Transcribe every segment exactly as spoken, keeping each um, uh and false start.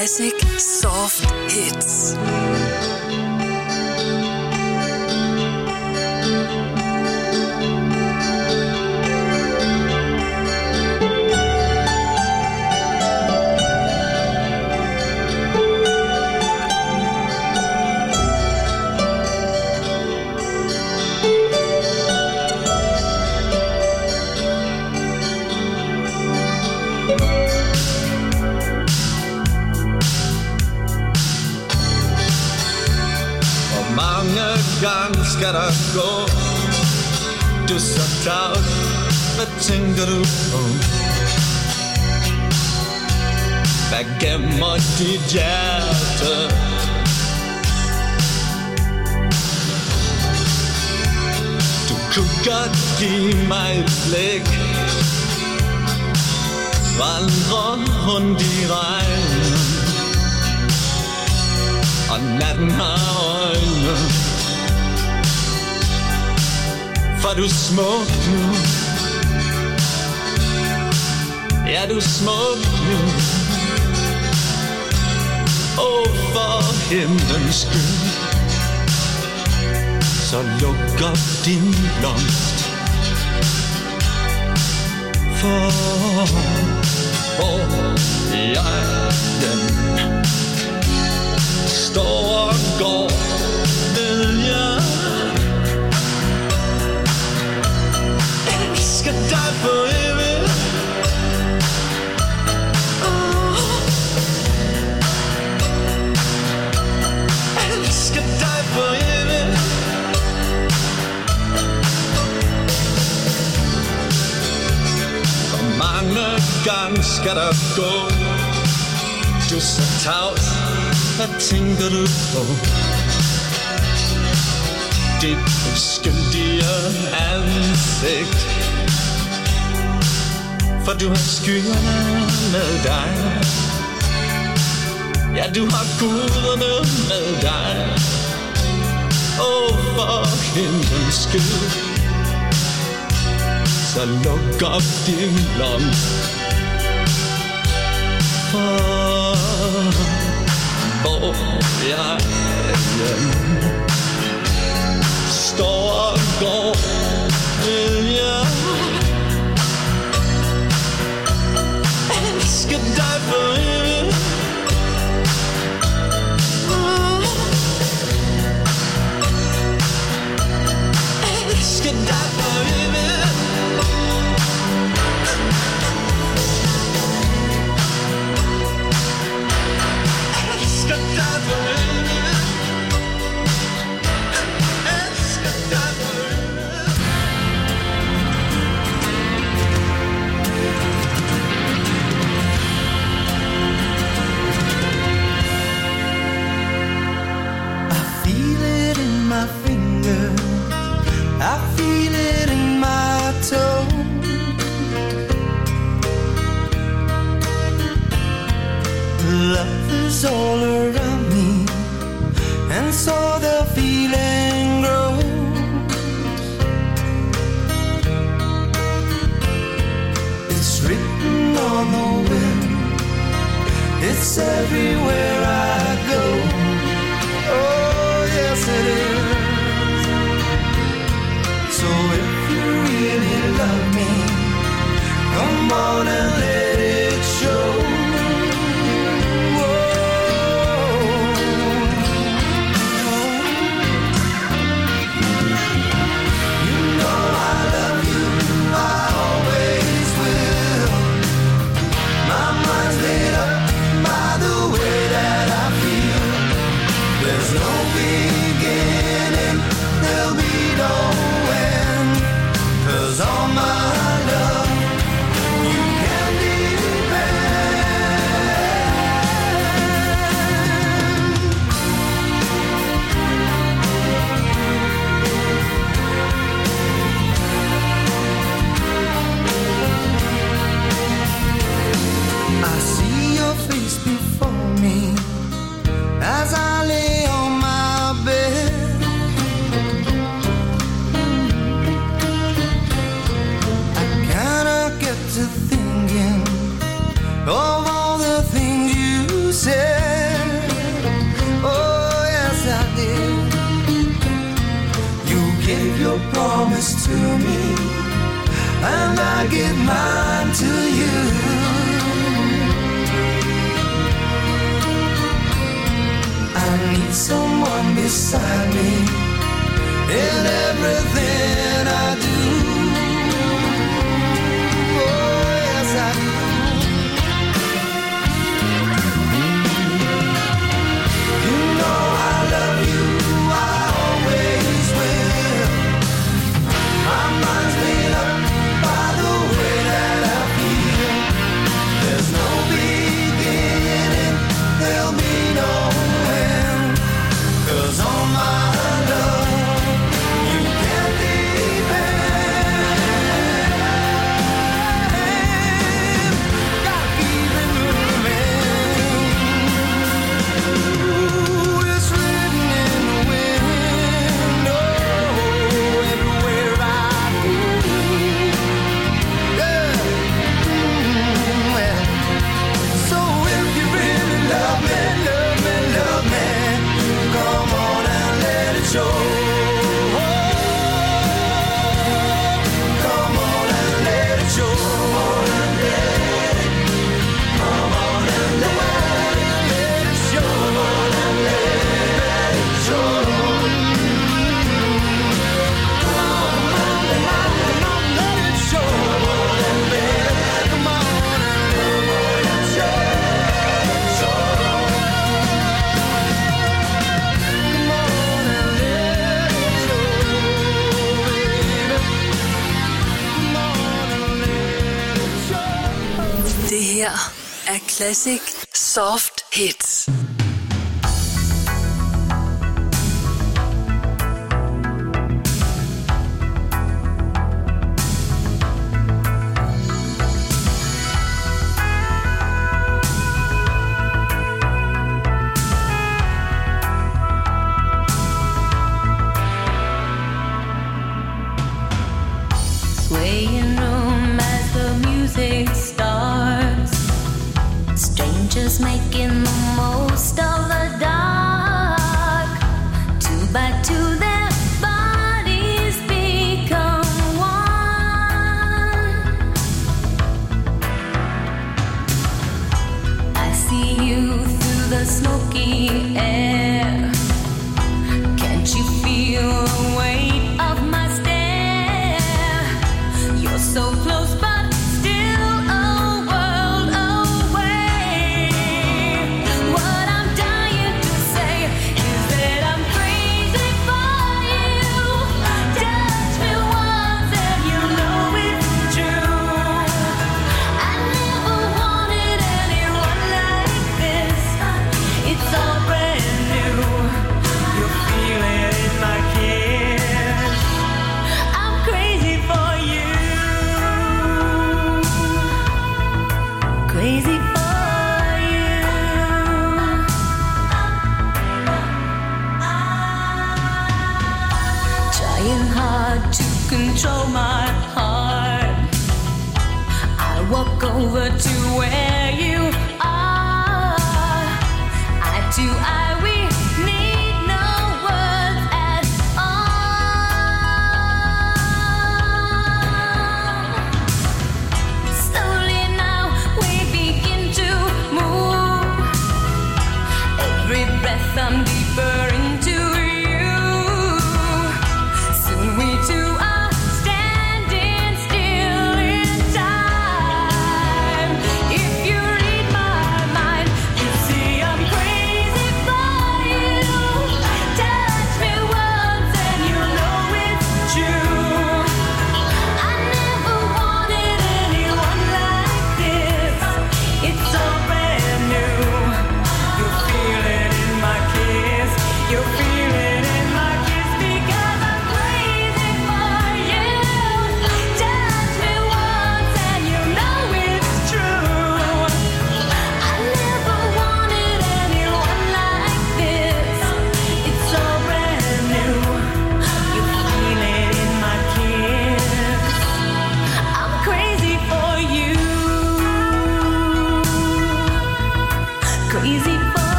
Classic Soft Hits. Gang skal der gå. Du er så tavs. Hvad tænker du på? Hvad gemmer dit hjerte? Du kunne godt give mig et blik. Vandre rundt i regnen, og natten har øjne. For du er smuk nu. Ja, du er smuk nu. Åh, for himlens skyld, så luk op din blomst. For hvor jeg den står og går, ved jeg elsker dig for evigt. Oh. Elsker dig for evigt. Hvor mange gange skal der gå? Du er så tavs. Hvad tænker du på? Dit uskyldige ansigt, for du har skyerne med dig. Ja, du har guderne med dig. Åh, oh, for himlens skyld, så luk op din blomst. For hvor jeg hjemme står og går, vil jeg elsker dig for evigt. Elsker dig for evigt. Elsker dig for evigt. My fingers, I feel it in my toes. Love is all around me, and so the feeling grows. It's written on the wind, it's everywhere I go. Oh, yes it is. So if you really love me, come on and let it show. That to me, and I give mine to you. I need someone beside me in everything I do. Oh, yes, I do. You know I love you, I always will. My mind's made up by the way that I feel. There's no beginning, there'll be no end. 'Cause all my love you can depend. Gotta keep it moving. Ooh, it's written in the wind. Oh, everywhere I go. Yeah. Mm, well. So if you really love me, love me, love me, come on and let it show. Come on and let it show. Come on and let it show. Come on and let it show. Come on, come on, come on, come on, let it show. Come on and let it, come on and let it show. Come on and let it show, baby. Come on and let it show. Det her er Classic Soft Hits. Swaying room as the music starts. Strangers making the most of the dark. Two by two their bodies become one. I see you through the smoky air. Can't you feel the weight of my stare? You're so close but still a world away. What I'm dying to say is that I'm crazy for you. Touch me once and you know it's true. I never wanted anyone like this. It's all brand new. You feel it in my kiss. I'm crazy for you. Crazy for you. Trying hard to control my heart. I walk over to where you are. Eye to eye, we need no words at all. Slowly now we begin to move. Every breath I'm deeper into you. Soon we two are standing still in time. If you reach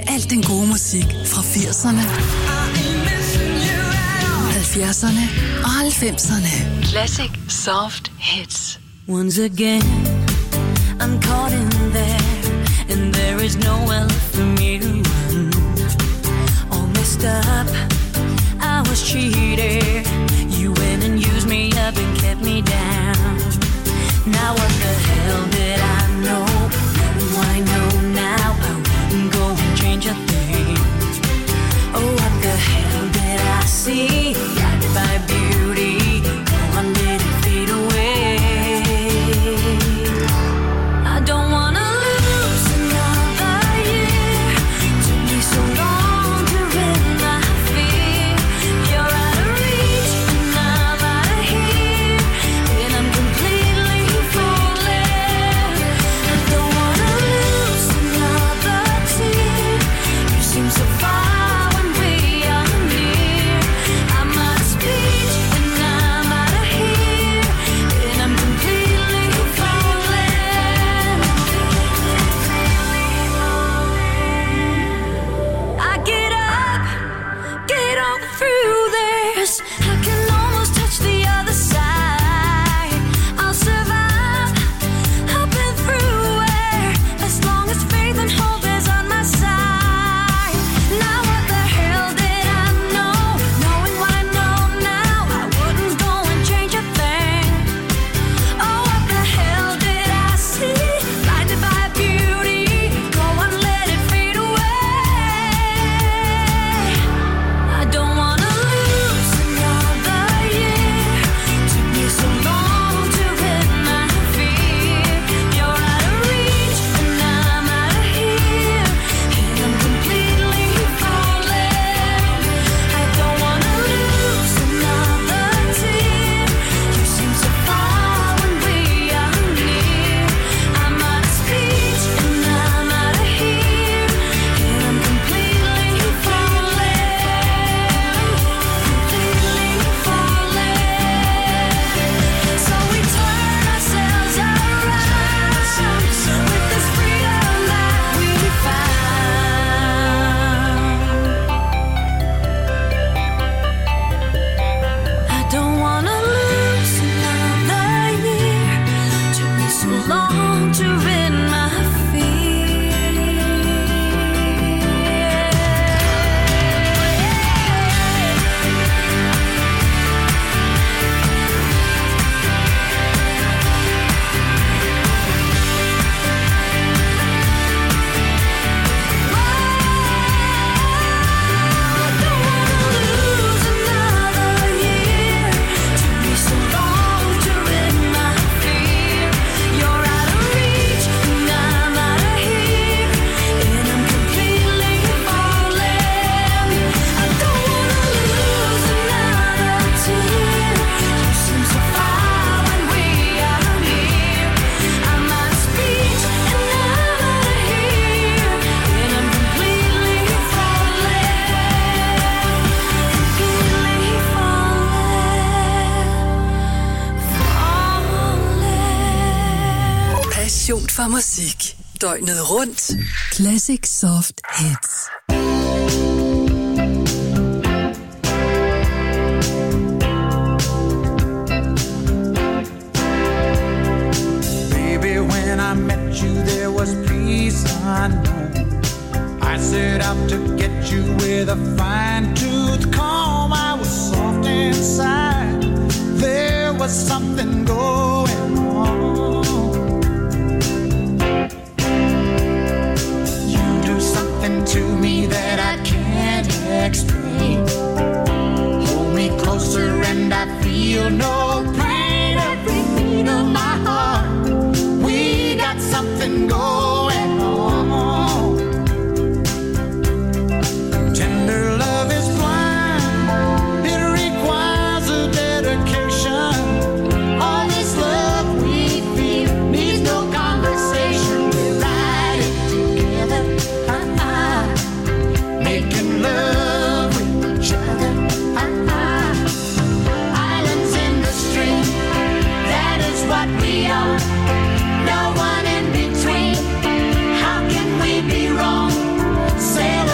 al den gode musik fra firserne, halvfjerdserne og halvfemserne. Classic Soft Hits. Once again, I'm caught in there, and there is nowhere left for me to run. All messed up, I was cheated. You went and used me up and kept me down. Now what the hell did I know? What I know now, I wouldn't go and change a thing. Oh, what the hell did I see? Blinded by beauty, no one did it fade away. I don't wanna lose another year. Took me so long to rid my fear. You're out of reach and I'm out of here, and I'm completely falling. I don't wanna lose another tear. You seem so far when we are near. I'm out of speech and I'm out of here, and I'm completely falling. I get up, get on through this. I can almost touch the other side. I'll survive. I've been through it. As long as faith and hope is on my side. Now what the hell did I know? Knowing what I know now, I wouldn't go and change a thing. Oh, what the hell did I see? Blinded by beauty, go and let it fade away. I don't wanna lose another year. Took me so long to rid my fear. You're out of reach and I'm out of here, and I'm completely falling. I don't wanna lose another tear. You seem so far when we are near. I'm out of speech and I'm out of here, and I'm completely falling. Completely falling. So we turn ourselves around with this freedom that we found. I don't wanna lose another year. Took me so long to rid my fear. You're out of reach and I'm out of here, and I'm completely falling. I don't wanna lose another tear. You seem so far when we are near. I'm out of speech and I'm out of here, and I'm completely falling. Completely falling. Passion for musik. Døgnet rundt. Classic Soft Hits. Baby, when I met you, there was peace unknown. I set out to get you with a fine-tooth comb. I was soft inside. There was something going on. You do something to me that I can't explain. Hold me closer and I feel no pain. Every beat of my heart, we got something going on. Tender love is blind. It requires a dedication. All this love we feel needs no conversation. We ride it together, uh-uh. Making love with each other, uh-uh. Islands in the stream, that is what we are. No one in between. How can we be wrong? Sail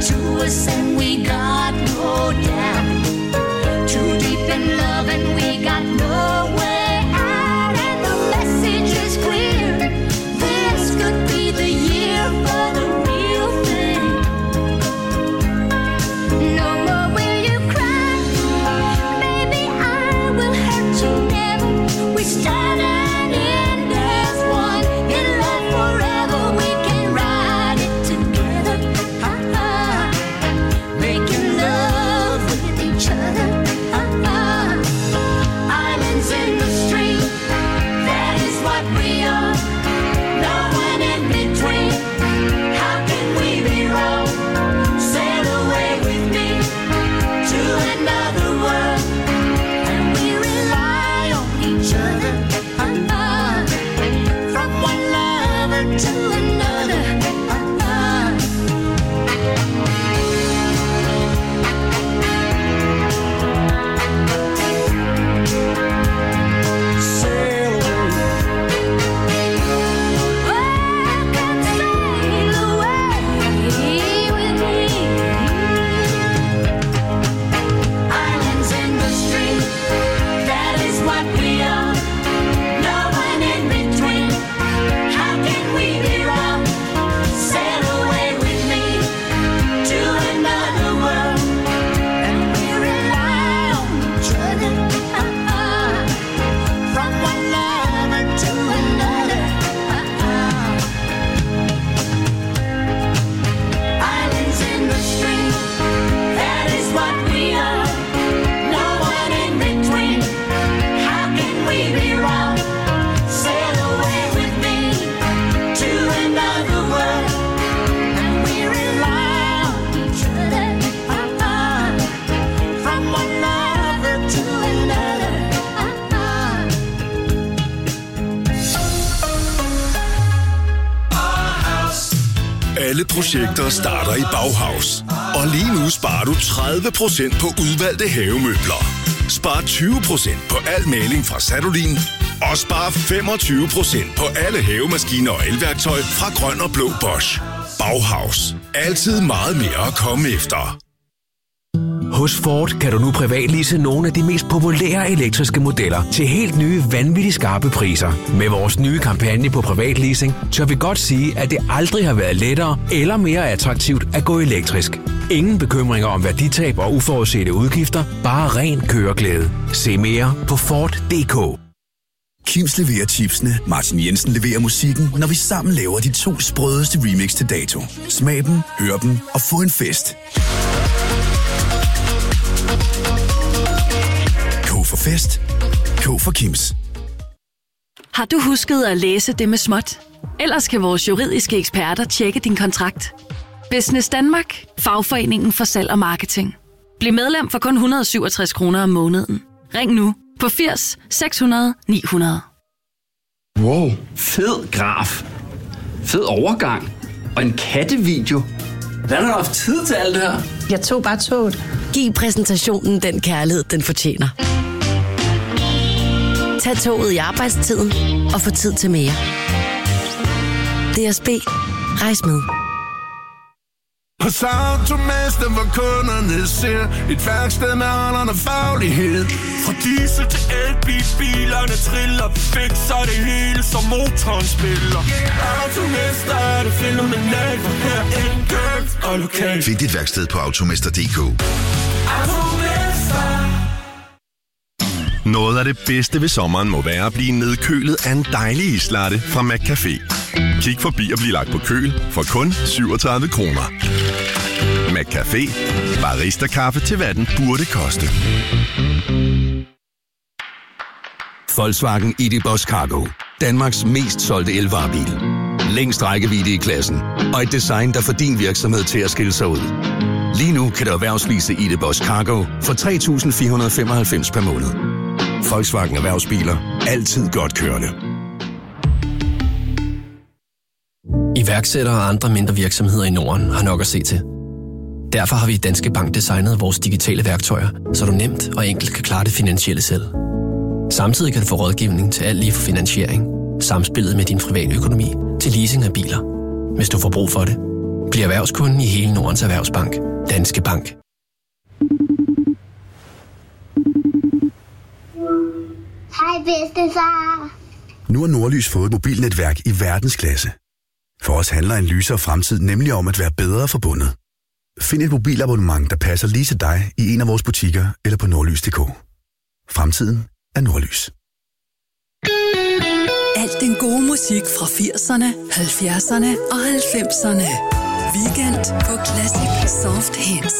to us and we got no doubt. Too deep in love and we got no way out. And the message is clear. This could be the year for the real thing. No more will you cry. Maybe I will hurt you never. We start and end as one. In love forever we can ride it together. Uh-uh. Making love with each other. Uh-uh. Islands in the stream. That is what we are. No one in between. How can we be wrong? Sail away with me to another world. And we rely on each other. Uh-uh. From one lover to another. Uh-uh. Sail away. Welcome, sail away with me. Islands in the stream, that is what we are. No one in between. How can we be wrong? Sail away with me to another world. And we rely on each other. Uh-uh. From one lover to another. Uh-uh. Islands in the stream, that is what we are. No one in between. How can we be wrong? Sail away with me to another world. And we rely on each other. Uh-uh. From one lover to another. Uh-uh. Alle projekter starter i Bauhaus. Og lige nu sparer du tredive procent på udvalgte havemøbler. Spar tyve procent på al maling fra Sadolin. Og spar femogtyve procent på alle havemaskiner og elværktøj fra Grøn og Blå Bosch. Bauhaus. Altid meget mere at komme efter. Hos Ford kan du nu privatlease nogle af de mest populære elektriske modeller til helt nye, vanvittigt skarpe priser. Med vores nye kampagne på privatleasing, tør vi godt sige, at det aldrig har været lettere eller mere attraktivt at gå elektrisk. Ingen bekymringer om værditab og uforudsete udgifter, bare ren køreglæde. Se mere på Ford punktum d k. Kims leverer chipsene, Martin Jensen leverer musikken, når vi sammen laver de to sprødeste remix til dato. Smag dem, hør dem og få en fest. K for fest. K for Kims. Har du husket at læse det med småt? Ellers kan vores juridiske eksperter tjekke din kontrakt. Business Danmark. Fagforeningen for salg og marketing. Bliv medlem for kun et hundrede og syvogtres kroner om måneden. Ring nu på firs seks hundrede ni hundrede. Wow, fed graf. Fed overgang. Og en kattevideo. Hvordan har du haft tid til alt det her? Jeg tog bare toget. Giv præsentationen den kærlighed, den fortjener. Tag toget i arbejdstiden og få tid til mere. D S B. Rejs med. Hos Automester, hvor kunderne ser et værksted med holderne faglighed. Fra diesel til elbil, bilerne triller. Vi fikser det hele, som motoren spiller. Automester er det fænomenalt, for her er en købt og lokalt. Find dit værksted på automester punktum d k. Automester. Noget af det bedste ved sommeren må være at blive nedkølet af en dejlig islatte fra McCafé. Kig forbi og bliv lagt på køl for kun syvogtredive kroner. McCafé. Barista-kaffe til hvad den burde koste. Volkswagen I D Buzz Cargo. Danmarks mest solgte elvarebil. Længst rækkevidde i klassen. Og et design, der får din virksomhed til at skille sig ud. Lige nu kan du erhvervslease I D Buzz Cargo for tre tusind fire hundrede og femoghalvfems per måned. Volkswagen Erhvervsbiler. Altid godt kørende. Iværksættere og andre mindre virksomheder i Norden har nok at se til. Derfor har vi i Danske Bank designet vores digitale værktøjer, så du nemt og enkelt kan klare det finansielle selv. Samtidig kan du få rådgivning til alt lige fra finansiering, samspillet med din private økonomi til leasing af biler. Hvis du får brug for det, Bliv erhvervskunden i hele Nordens Erhvervsbank. Danske Bank. Hej bedstefar. Nu har Nordlys fået et mobilnetværk i verdensklasse. For os handler en lysere fremtid nemlig om at være bedre forbundet. Find et mobilabonnement, der passer lige til dig i en af vores butikker eller på nordlys punktum d k. Fremtiden er Nordlys. Alt den gode musik fra firserne, halvfjerdserne og halvfemserne. Weekend på Classic Soft Hits.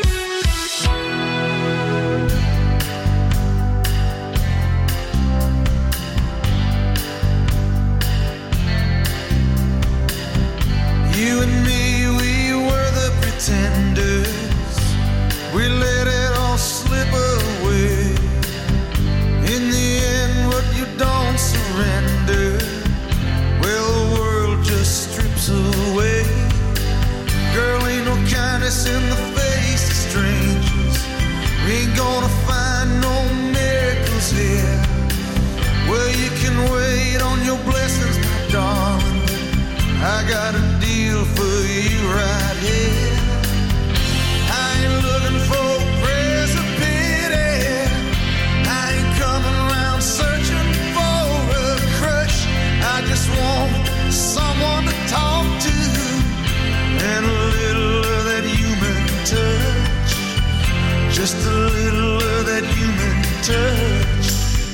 You and me, we were the pretenders. We let it all slip away. In the end, what you don't surrender, well, the world just strips away. Girl, ain't no kindness in the face of strangers. We ain't gonna find no miracles here. Well, you can wait on your blessings, my darling. I got a deal for you right here. I ain't looking for prayers of pity. I ain't coming around searching for a crush. I just want someone to talk to and a little of that human touch. Just a little of that human touch.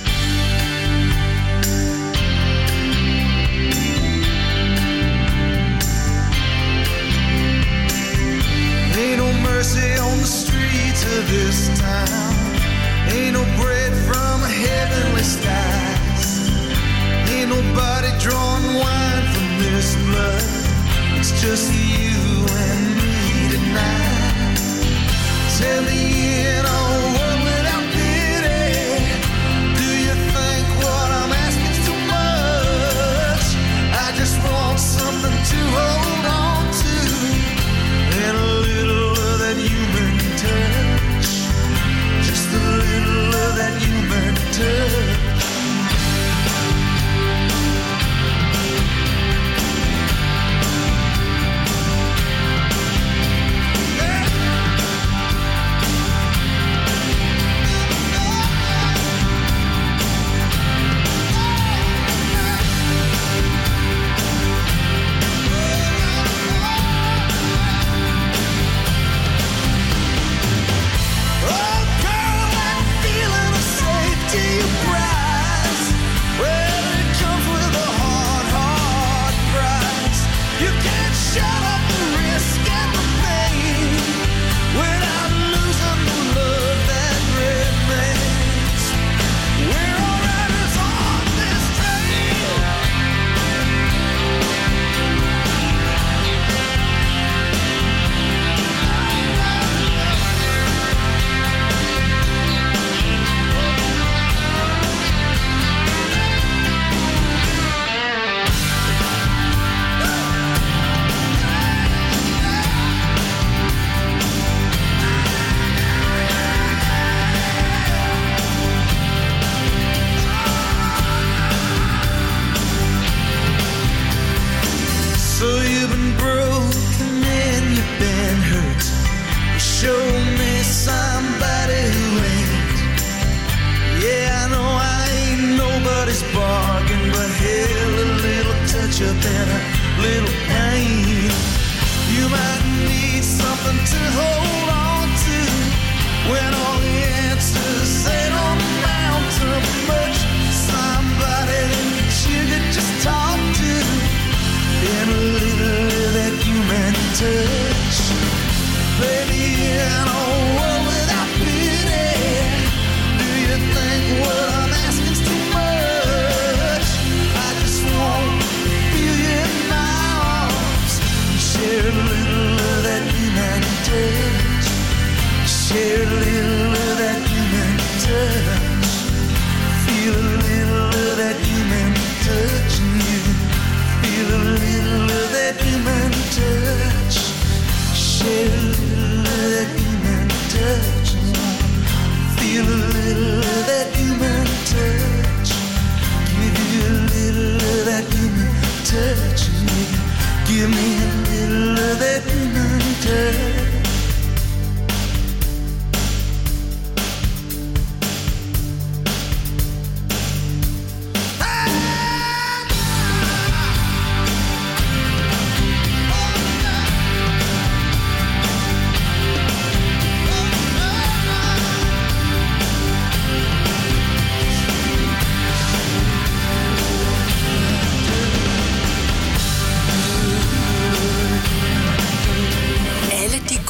Ain't no mercy on the streets of this town. Ain't no bread from heavenly skies. Ain't nobody drawing wine from this blood. It's just you and me tonight. Tell me in a world without pity, do you think what I'm asking too much? I just want something to hold on to and a little of that human touch. Just a little of that human touch. Give me a little of that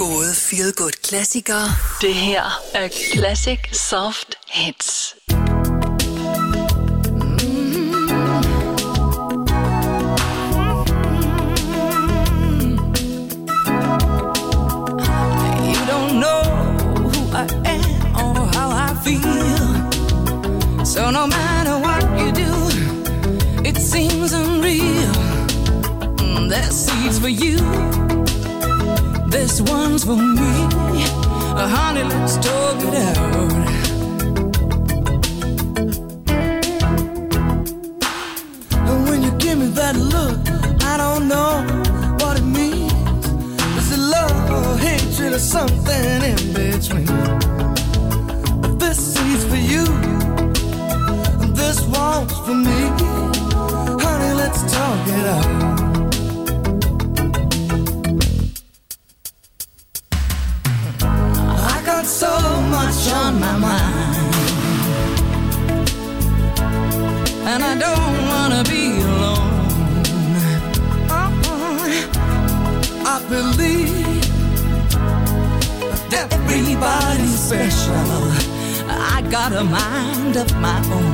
Gode feel good klassikere. Det her er Classic Soft Hits. You don't know who I am or how I feel. So no matter what you do, it seems unreal. There's seeds for you, this one's for me. Uh, honey, let's talk it out. And when you give me that look, I don't know what it means. Is it love or hatred or something in between? This seed's for you, and this one's for me. Honey, let's talk it out. So much on my mind, and I don't wanna be alone. uh-uh. I believe that everybody's special. I got a mind of my own.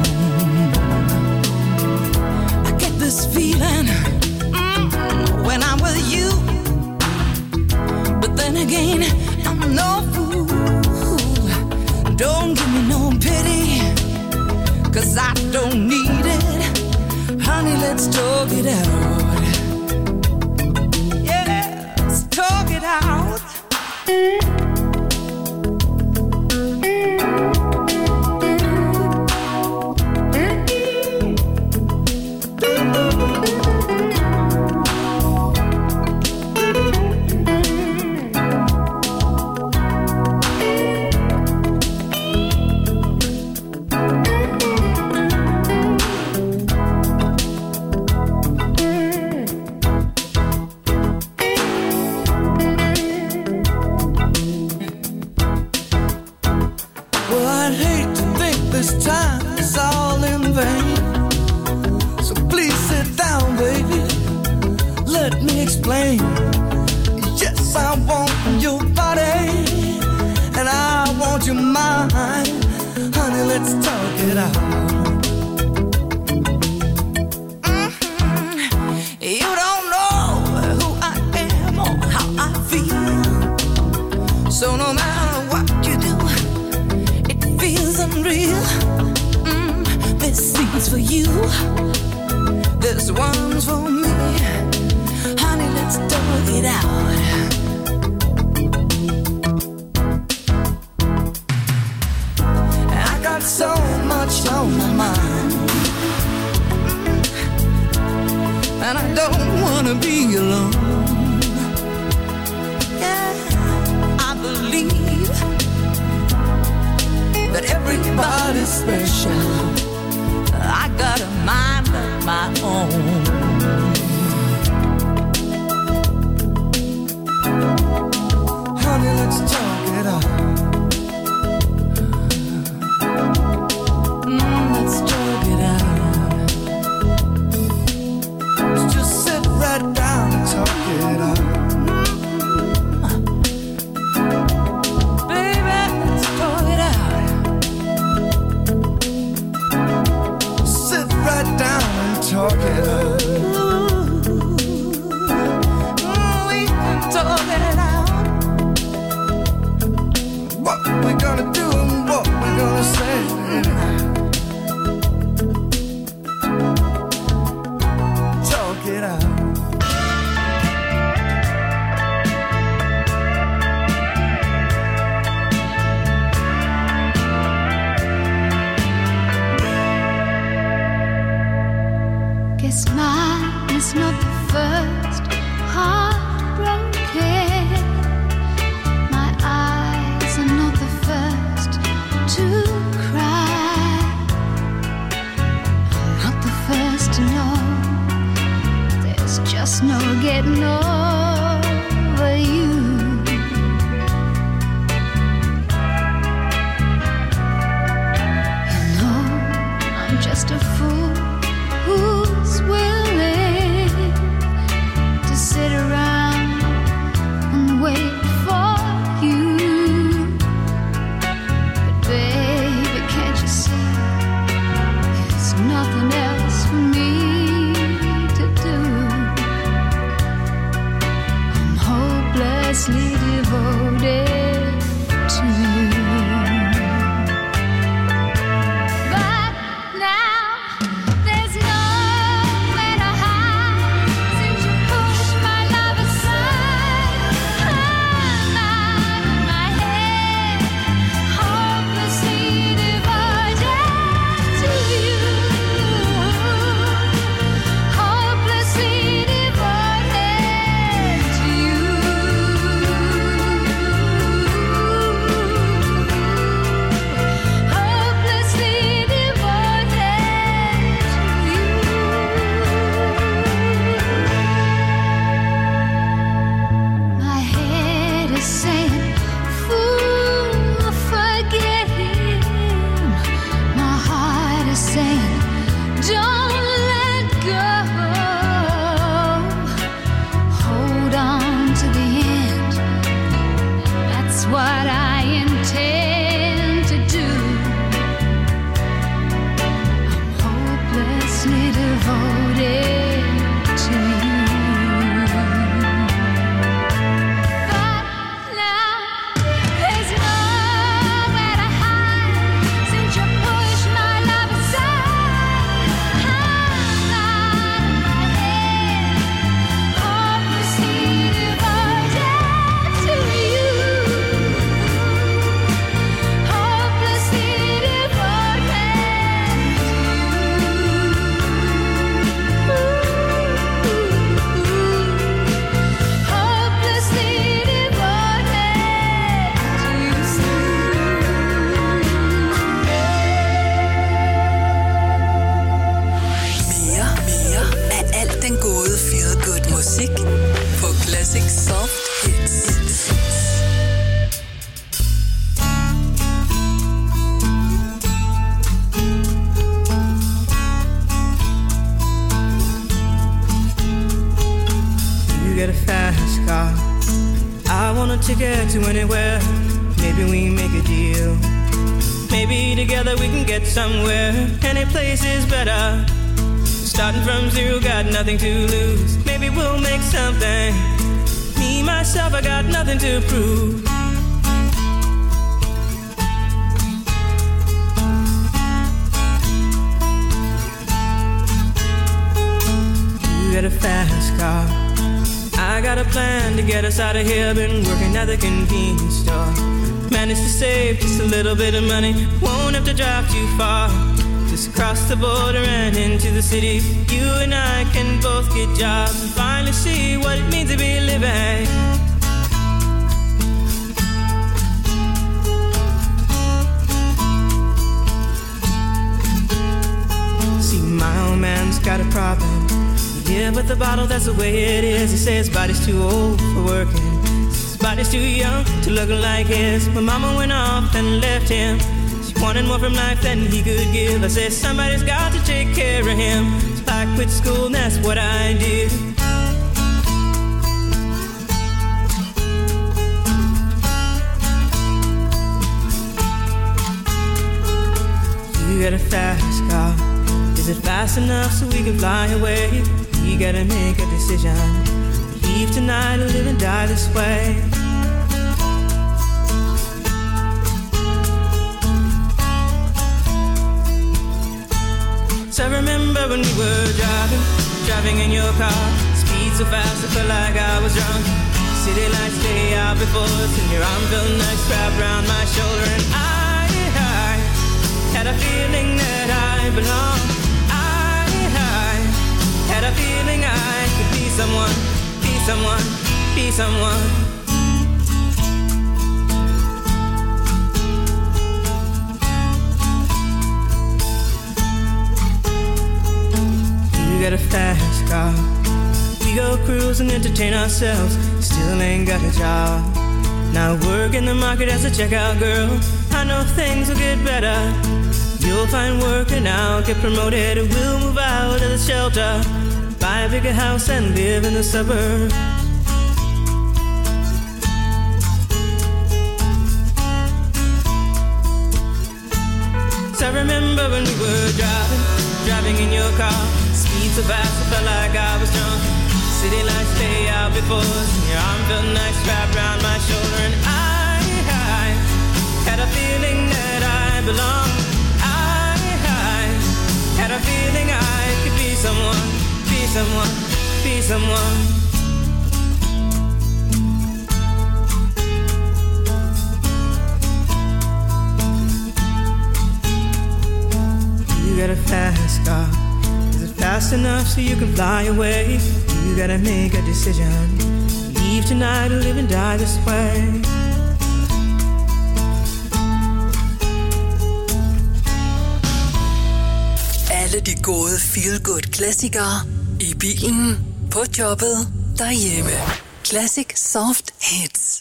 I get this feeling mm, when I'm with you, but then again I'm no fool. Don't give me no pity, 'cause I don't need it. Honey, let's talk it out. Yeah, let's talk it out. what I intend to do. I'm hopelessly devoted to you. But now there's nowhere to hide since you pushed my love aside. I'm not in my head, hopelessly devoted to you. Hopelessly devoted to you. Hopelessly Mere, mere af alt den gode feel good musik på Classic Soft Hits. You get a fast car. I want a ticket to anywhere. Maybe we make a deal. Maybe together we can get somewhere. Any place is better. Starting from zero, got nothing to lose. Maybe we'll make something. Me, myself, I got nothing to prove. You got a fast car. I got a plan to get us out of here. Been working at the convenience store. Managed to save just a little bit of money. Won't have to drive too far. Just across the border and into the city. You and I can both get jobs and finally see what it means to be living. See, my old man's got a problem. Yeah, but the bottle, that's the way it is. He says his body's too old for working. His body's too young to look like his. My mama went off and left him. She wanted more from life than he could give. I said somebody's got to take care of him. So I quit school and that's what I did. You got a fast car. Is it fast enough so we can fly away? We gotta make a decision. Leave tonight or live and die this way. So I remember when we were driving, driving in your car. Speed so fast I felt like I was drunk. City lights stay out before us, and your arm felt nice wrapped around my shoulder. And I, I had a feeling that I belonged. Had a feeling I could be someone, be someone, be someone. You got a fast car. We go cruise and entertain ourselves. Still ain't got a job. Now work in the market as a checkout girl. I know things will get better. You'll find work and I'll get promoted. We'll move out of the shelter, buy a bigger house and live in the suburbs. So I remember when we were driving, driving in your car. Speed so fast I felt like I was drunk. City lights stay out before us, and your arm felt nice wrapped around my shoulder. And I, I had a feeling that I belonged. Had a feeling I could be someone, be someone, be someone. You got a fast car. Is it fast enough so you can fly away? You gotta make a decision. Leave tonight or live and die this way. Alle de gode feel-good-klassikere i bilen, på jobbet, derhjemme. Classic Soft Hits.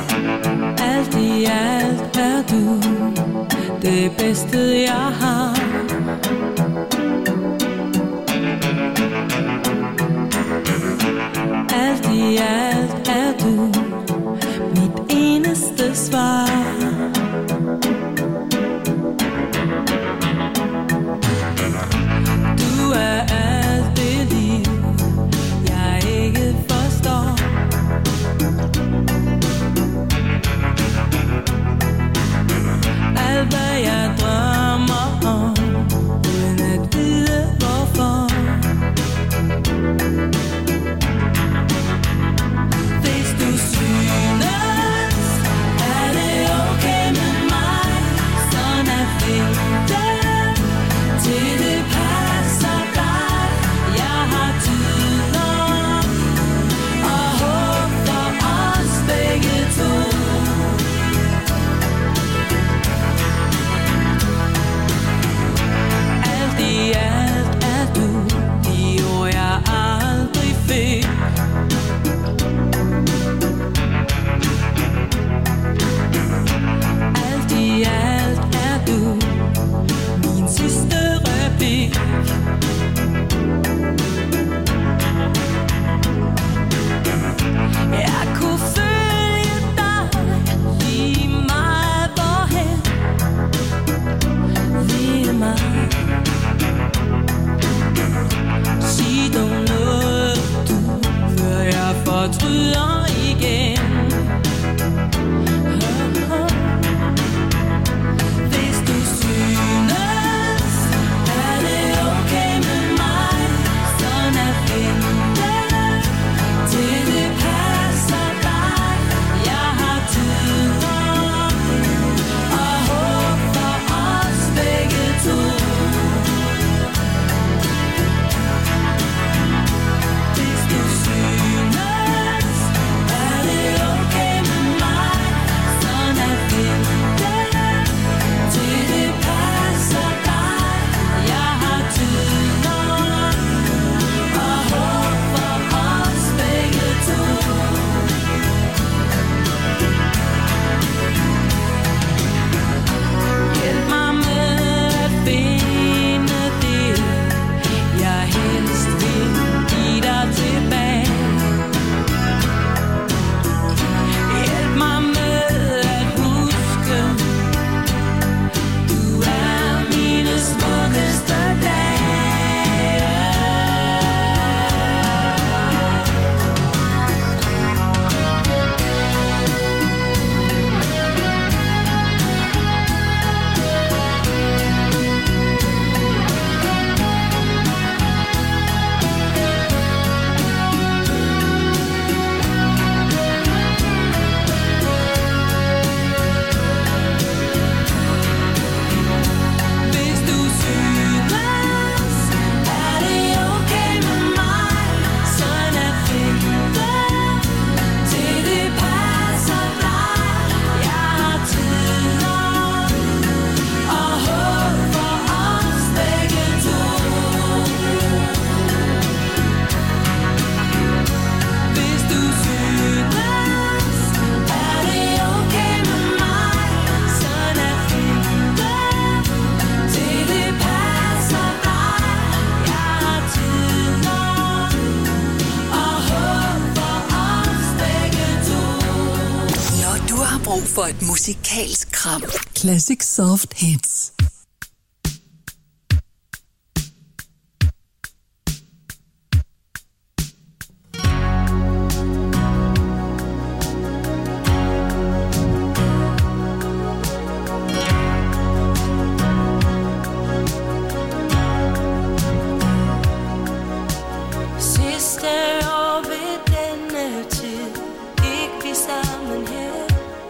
Alt i alt er du det bedste, jeg har. fik. Jeg kunne følge dig lige meget hvorhen. Lige meget. Sig dog noget du, før jeg fortryder igen. Hvis du synes, er det okay med mig, sådan at vente til det passer dig. Jeg har tid og håb for os begge to. Hvis du synes, er det okay med mig, sådan at vente til det passer dig. Jeg har tid og håb for os begge to. Hjælp mig med at finde det, jeg helst vil give dig tilbage. Hjælp mig med at huske, du er mine smukkeste dage. Hvis du synes, er det okay med mig, sådan at vente til det passer dig. Jeg har tid og håb for os begge to. Hvis du synes, er det okay med mig, sådan at vente til det passer dig. Jeg har tid og håb for os begge to. Når du har brug for et musikalsk kram. Classic Soft Hits. Sidste år ved denne tid gik vi sammen her.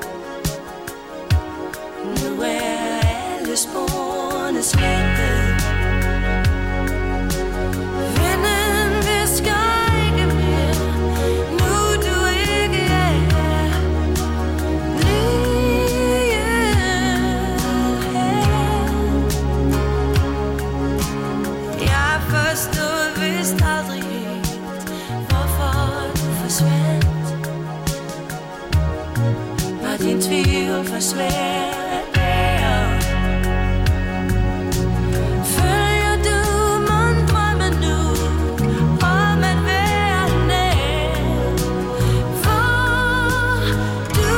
Nu er alle sporene slettet. Vinden visker ikke mere, nu du ikke er her. Lige her. Jeg forstod vist aldrig helt, hvorfor du forsvandt. Var din tvivl for svær at bære? Følger du mon drømmen nu om at være nær? Hvor du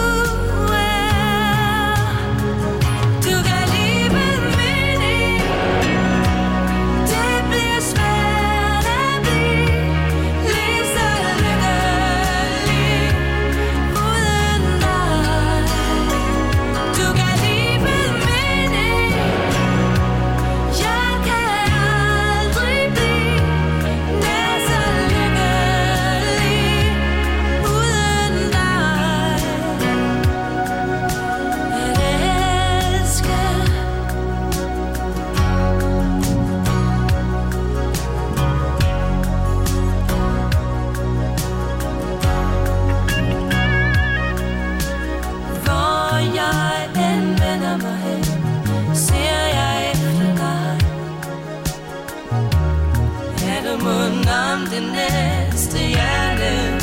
er, du kan livet mening. Det bliver svært at blive lige så lykkelig uden dig. Du kan livet mening. Jeg kan aldrig blive nær så lykkelig uden dig. At elske. Hvor jeg end vender mig hen, ser jeg efter dig. Er du mon om det næste hjerte?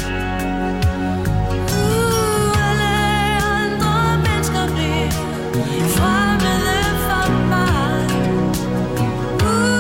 Uh, alle andre mennesker bliver fremmede for mig. Uh,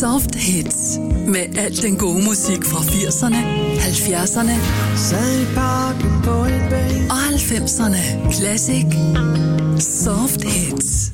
Soft Hits. Med al den gode musik fra firserne, halvfjerdserne og halvfemserne. Classic Soft Hits.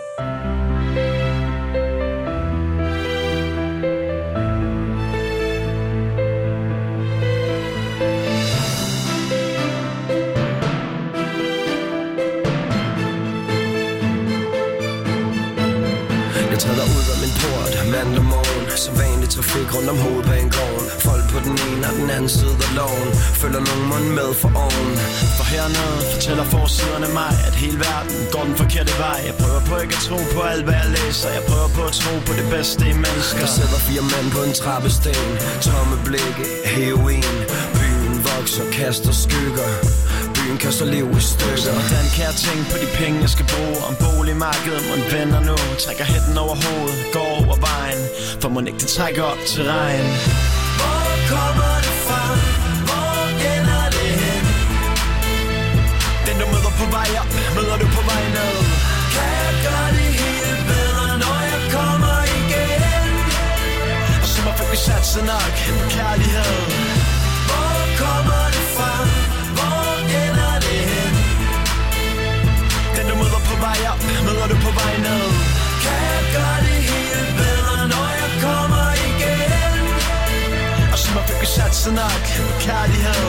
Mandag morgen, så vanlig trafik rundt om hovedbanegården. Folk på den ene og den anden side af loven følger nogen mund med for oven. For hernede fortæller forsiderne mig, at hele verden går den forkerte vej. Jeg prøver på ikke at tro på alt hvad jeg læser. Jeg prøver på at tro på det bedste i mennesker. Der sidder fire mænd på en trappesten, tomme blikke, heroin. Byen vokser, kaster skygger. Byen kaster liv i stykker. Hvordan kan jeg tænke på de penge jeg skal bruge? Om boligmarkedet må vender nu. Trækker hætten over hovedet, går over vejen. For må ikke det trækker op til regn. Hvor kommer det fra? Hvor ender det hen? Den du møder på vej op, møder du på vej ned. Kan jeg gøre det hele bedre, når jeg kommer igen? Og så må vi satse nok på kærlighed. Hvor kommer det fra? Hvor ender det hen? Den du møder på vej op, møder du på vej ned. Kan jeg gøre det hele bedre, når jeg kommer igen? Og så må vi satse nok på kærlighed.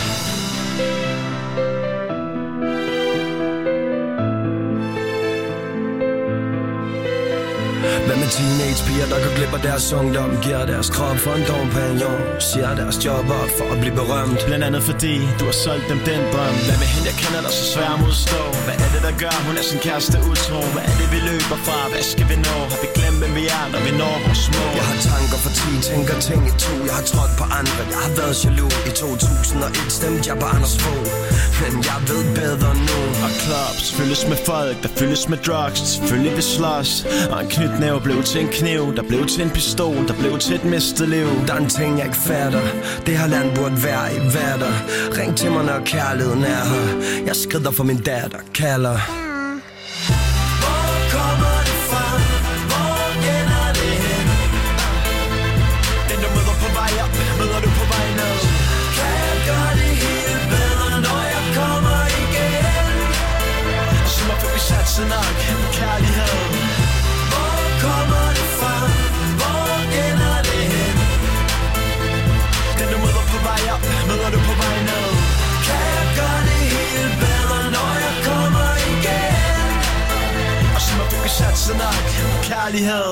Hvad med teenagepiger, der går glip af deres ungdom? Giver deres krop for en dompagnon. Siger deres job op for at blive berømt. Blandt andet fordi du har solgt dem den drøm. Hvad med hende, jeg kender dig så svær modstå? Hvad er det, der gør, hun er sin kæreste utro? Hvad er det, vi løber fra? Hvad skal vi nå? Har vi glemt, hvem vi er, når vi når vores mål? Jeg har tanker for ti, tænker ting i to. Jeg har trådt på andre, jeg har været jaloux. I to tusind og et stemte jeg på Anders Fogh. Men jeg ved bedre nu. Og clubs fyldes med folk, der fyldes med drugs. Selvfølgelig vi slås. Og en knytnæve blev til en kniv, der blev til en pistol, der blev til et mistet liv. Der er en ting jeg ikke fatter. Det her land burde være i hverdag. Ring til mig når kærligheden er her. Jeg skrider for min datter, kalder. Hvor kommer det fra? Hvor ender det hen? Den du møder på vej op, møder du på vej ned. Kan jeg gøre det hele bedre, når jeg kommer igen? Og så må vi satse nok på kærlighed. Hvor kommer det fra? Hvor ender det hen? Den du møder på vej op, møder du på vej ned. Kan jeg gøre det hele bedre, når jeg kommer igen? Og så må vi satse nok på kærlighed.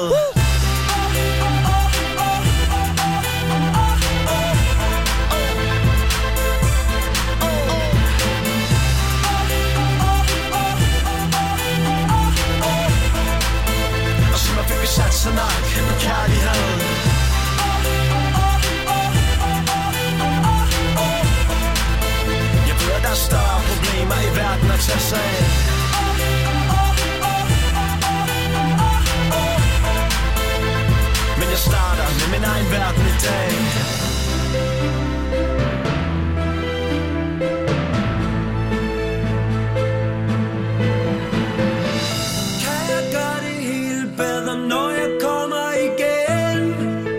Og så må vi satse nok på kærlighed. Jeg ved, at der er større problemer i verden at tage sig af. Men jeg starter med min egen verden i dag. Kan jeg gøre det hele bedre, når jeg kommer igen?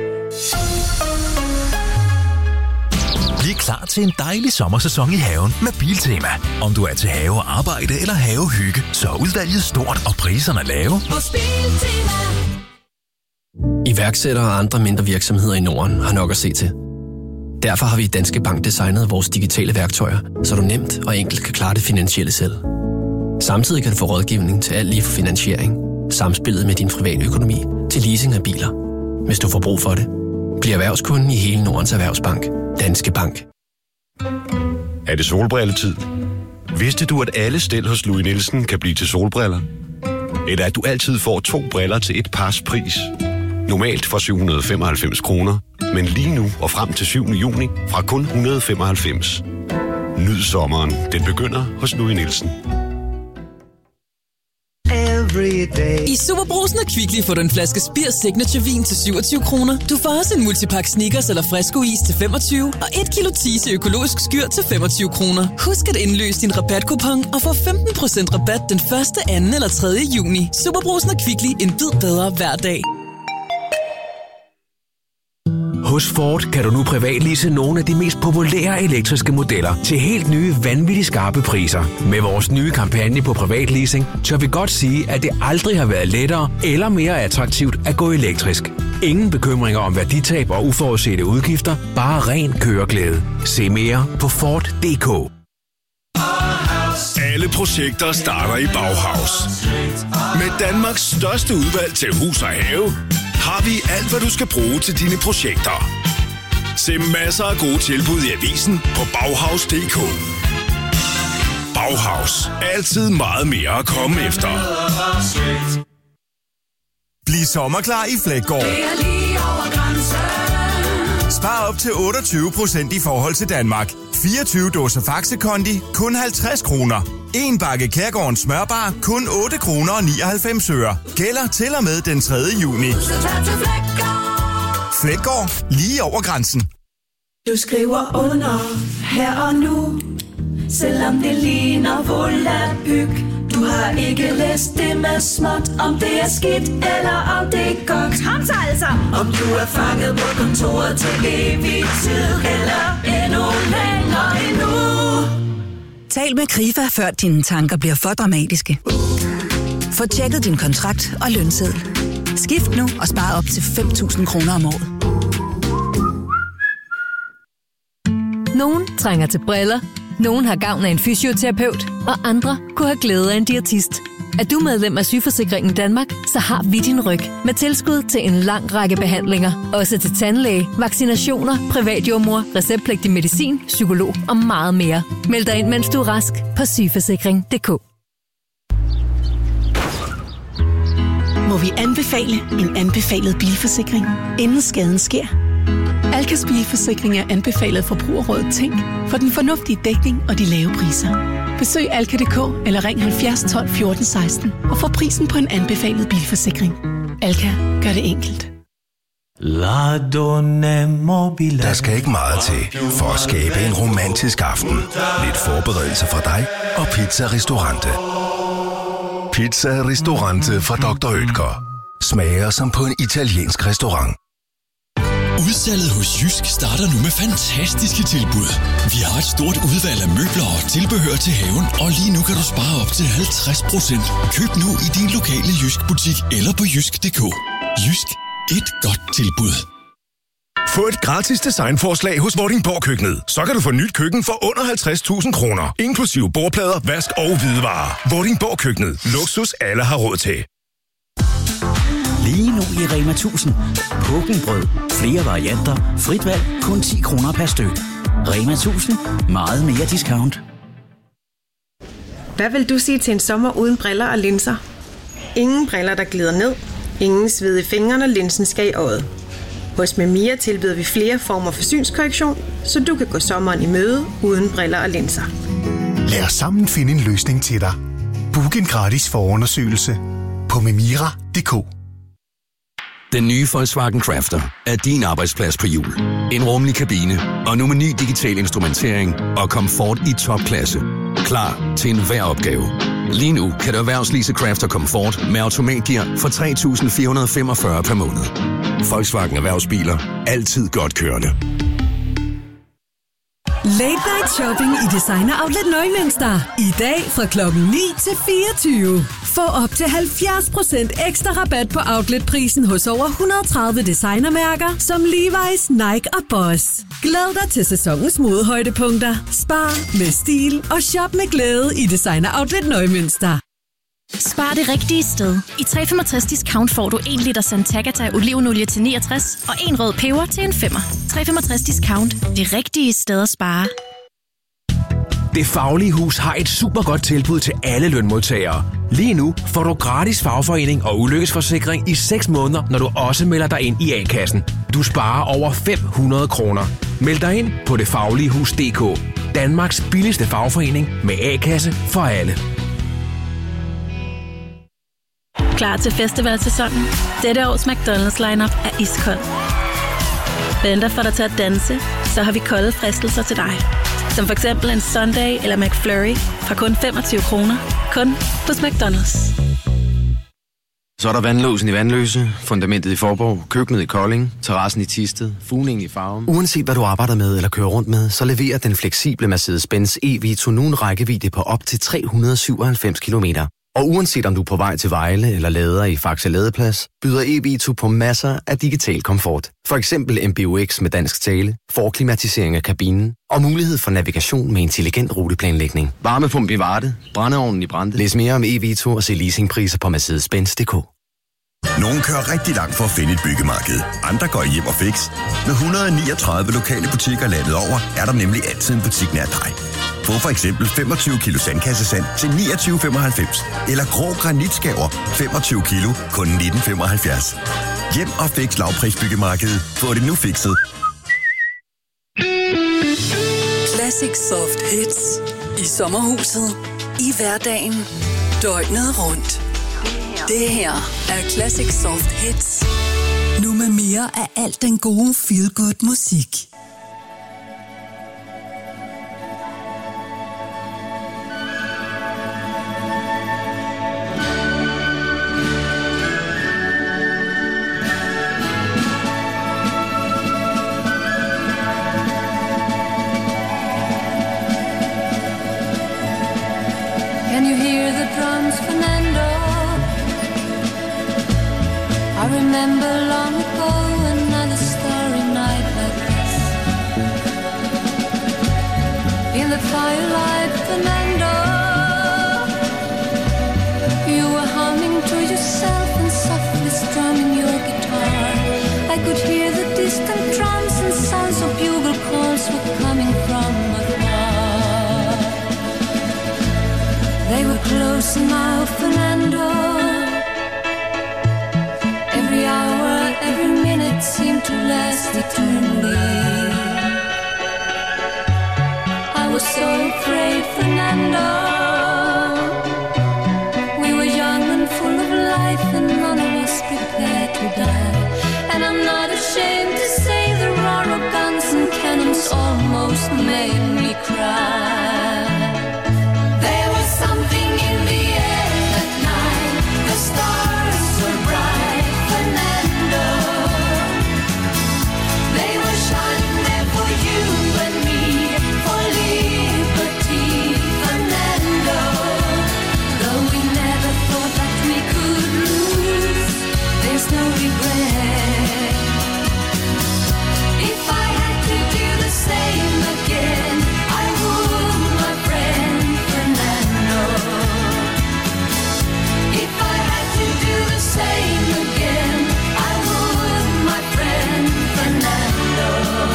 Bliv klar til en dejlig sommersæson i haven med Biltema. Om du er til have og arbejde eller havehygge, så er udvalget stort og priserne lave. Hos Biltema. Iværksættere og andre mindre virksomheder i Norden har nok at se til. Derfor har vi i Danske Bank designet vores digitale værktøjer, så du nemt og enkelt kan klare det finansielle selv. Samtidig kan du få rådgivning til alt lige fra finansiering, samspillet med din private økonomi til leasing af biler. Hvis du får brug for det, bliv erhvervskunden i hele Nordens Erhvervsbank. Danske Bank. Er det solbrilletid? Vidste du, at alle stel hos Louis Nielsen kan blive til solbriller? Eller at du altid får to briller til et pars pris? Normalt for syv hundrede og femoghalvfems kroner, men lige nu og frem til syvende juni fra kun et hundrede og femoghalvfems. Nyd sommeren. Den begynder hos Louis Nielsen. I Superbrugsen og Kvickly får du en flaske Spir Signature Vin til syvogtyve kroner. Du får også en multipakke Snickers eller Fresco-is til femogtyve og et kilo Tise økologisk skyr til femogtyve kroner. Husk at indløse din rabatkupon og få femten procent rabat den første, anden eller tredje juni. Superbrugsen og Kvickly. En bid bedre hver dag. Hos Ford kan du nu privatlease nogle af de mest populære elektriske modeller til helt nye vanvittigt skarpe priser. Med vores nye kampagne på privatleasing, tør vi godt sige, at det aldrig har været lettere eller mere attraktivt at gå elektrisk. Ingen bekymringer om værditab og uforudsete udgifter, bare ren køreglæde. Se mere på Ford punktum d k. Alle projekter starter i Bauhaus. Med Danmarks største udvalg til hus og have, har vi alt, hvad du skal bruge til dine projekter. Se masser af gode tilbud i avisen på Bauhaus punktum d k. Bauhaus. Altid meget mere at komme efter. Bliv sommerklar i Flækgaard. Spar op til otteogtyve procent i forhold til Danmark. fireogtyve dåser Faxe Kondi, kun halvtreds kroner. En bakke Kærgårdens smørbar, kun otte kroner og nioghalvfems øre. Gælder til og med den tredje juni. Flækgaard, lige over grænsen. Du skriver under her og nu, selvom det ligner volapyk. Du har ikke læst det med småt, om det er skidt eller om det er godt. Kom så altså! Om du er fanget på kontoret til evig tid, eller endnu længere endnu. Tal med Krifa, før dine tanker bliver for dramatiske. Få tjekket din kontrakt og lønseddel. Skift nu og spar op til fem tusind kroner om året. Nogen trænger til briller, nogen har gavn af en fysioterapeut, og andre kunne have glæde af en diætist. Er du medlem af Sygeforsikringen Danmark, så har vi din ryg med tilskud til en lang række behandlinger. Også til tandlæge, vaccinationer, privatjordmor, receptpligtig medicin, psykolog og meget mere. Meld dig ind, mens du er rask på sygeforsikring punktum d k. Må vi anbefale en anbefalet bilforsikring, inden skaden sker? Alkas bilforsikring er anbefalet Forbrugerrådet Tænk for den fornuftige dækning og de lave priser. Besøg alka punktum d k eller ring halvfjerds tolv fjorten seksten og få prisen på en anbefalet bilforsikring. Alka gør det enkelt. Der skal ikke meget til for at skabe en romantisk aften. Lidt forberedelse fra dig og Pizza Ristorante. Pizza Ristorante fra doktor Oetker. Smager som på en italiensk restaurant. Udsalget hos Jysk starter nu med fantastiske tilbud. Vi har et stort udvalg af møbler og tilbehør til haven, og lige nu kan du spare op til halvtreds procent. Køb nu i din lokale Jysk-butik eller på jysk punktum d k. Jysk. Et godt tilbud. Få et gratis designforslag hos Vordingborg Køkkenet. Så kan du få nyt køkken for under halvtreds tusind kroner. Inklusive bordplader, vask og hvidevarer. Vordingborg Køkkenet. Luksus alle har råd til. Lige nu i Rema tusind. Pukkelbrød. Flere varianter. Frit valg. Kun ti kroner per styk. Rema tusind. Meget mere discount. Hvad vil du sige til en sommer uden briller og linser? Ingen briller, der glider ned. Ingen sved i fingrene, linsen skal i øjet. Hos Memia tilbyder vi flere former for synskorrektion, så du kan gå sommeren i møde uden briller og linser. Lad os sammen finde en løsning til dig. Book en gratis forundersøgelse på memira punktum d k. Den nye Volkswagen Crafter er din arbejdsplads på hjul. En rummelig kabine, og nu med ny digital instrumentering og komfort i topklasse. Klar til enhver opgave. Lige nu kan du erhvervslease Crafter Comfort med automatgear for tre tusind fire hundrede femogfyrre per måned. Volkswagen Erhvervsbiler. Altid godt kørende. Late Night Shopping i Designer Outlet Neumünster. I dag fra klokken ni til fireogtyve. Få op til halvfjerds procent ekstra rabat på outletprisen hos over et hundrede og tredive designermærker som Levi's, Nike og Boss. Glæd dig til sæsonens modehøjdepunkter. Spar med stil og shop med glæde i Designer Outlet Neumünster. Spar det rigtige sted. I tre komma femogtres discount får du en liter Sant'Agata olivenolie til niogtres og en rød peber til en femmer. tre komma femogtres discount. Det rigtige sted at spare. Det Faglige Hus har et super godt tilbud til alle lønmodtagere. Lige nu får du gratis fagforening og ulykkesforsikring i seks måneder, når du også melder dig ind i A-kassen. Du sparer over fem hundrede kroner. Meld dig ind på det faglige hus punktum d k. Danmarks billigste fagforening med A-kasse for alle. Klar til festivalsæsonen? Dette års McDonald's lineup er iskold. Venter for dig til at danse, så har vi kolde fristelser til dig. Som for eksempel en Sunday eller McFlurry fra kun femogtyve kroner. Kun hos McDonald's. Så er der vandlåsen i Vandløse, fundamentet i Forborg, køkkenet i Kolding, terrassen i Thisted, fugningen i Farum. Uanset hvad du arbejder med eller kører rundt med, så leverer den fleksible Mercedes-Benz e-Vito nu en rækkevidde på op til tre hundrede og syvoghalvfems kilometer. Og uanset om du er på vej til Vejle eller lader i Faxe Ladeplads, byder e-Vito på masser af digital komfort. For eksempel M B U X med dansk tale, forklimatisering af kabinen og mulighed for navigation med intelligent ruteplanlægning. Varmepump i Varde, brændeovnen i Brande. Læs mere om e-Vito og se leasingpriser på mercedes benz punktum d k. Nogle kører rigtig langt for at finde et byggemarked. Andre går hjem og fix. Med et hundrede og niogtredive lokale butikker landet over, er der nemlig altid en butik nær dig. Få for eksempel femogtyve kilo sandkassesand til niogtyve femoghalvfems. Eller grå granitskaver femogtyve kilo, kun nitten femoghalvfjerds. Hjem og fix lavprisbyggemarkedet. Få det nu fikset. Classic Soft Hits. I sommerhuset. I hverdagen. Døgnet rundt. Det her er Classic Soft Hits. Nu med mere af alt den gode feel-good musik. Can you hear the drums, Fernando? I remember long ago another starry night like this. In the firelight, Fernando, you were humming to yourself and softly strumming your guitar. I could hear the distant drums and sounds of bugle calls were coming from afar. They were close now, Fernando. Every hour, every minute seemed to last eternally. I was so afraid, Fernando. We were young and full of life and none of us prepared to die. And I'm not ashamed to say the roar of guns and cannons almost made me cry. There was something in the air that night. The stars were bright, Fernando. They were shining there for you and me, for liberty, Fernando. Though we never thought that we could lose, there's no regret. If I had to do the same again, I would, my friend Fernando. If I had to do the same again, I would, my friend Fernando.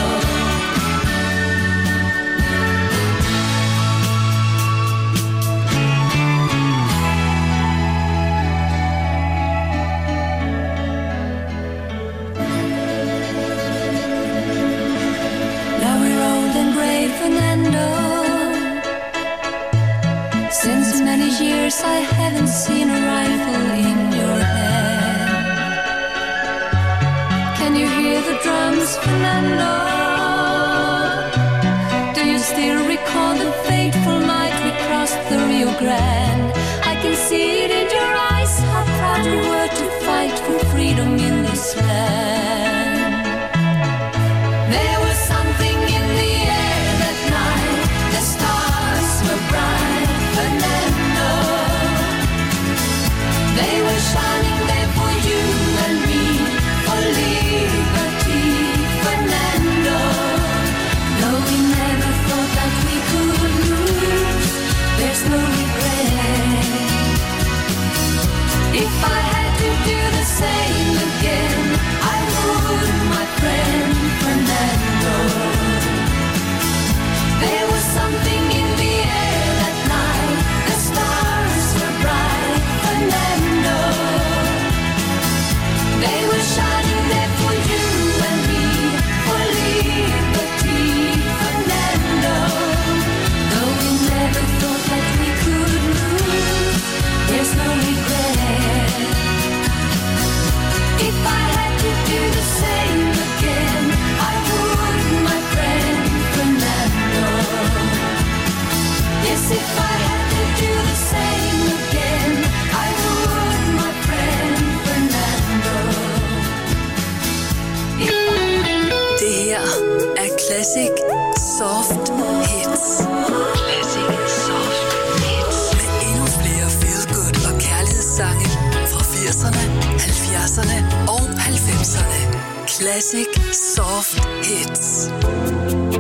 Now we're old and gray, Fernando. Since many years I haven't seen a rifle in your hand. Can you hear the drums, Fernando? Do you still recall the fateful night we crossed the Rio Grande? I can see it in your eyes, how proud you were to fight for freedom in this land. There was something in the air that night. The stars were bright, Fernando. They were shining there for you and me, for liberty, Fernando. Though we never thought that we could Classic Soft Hits.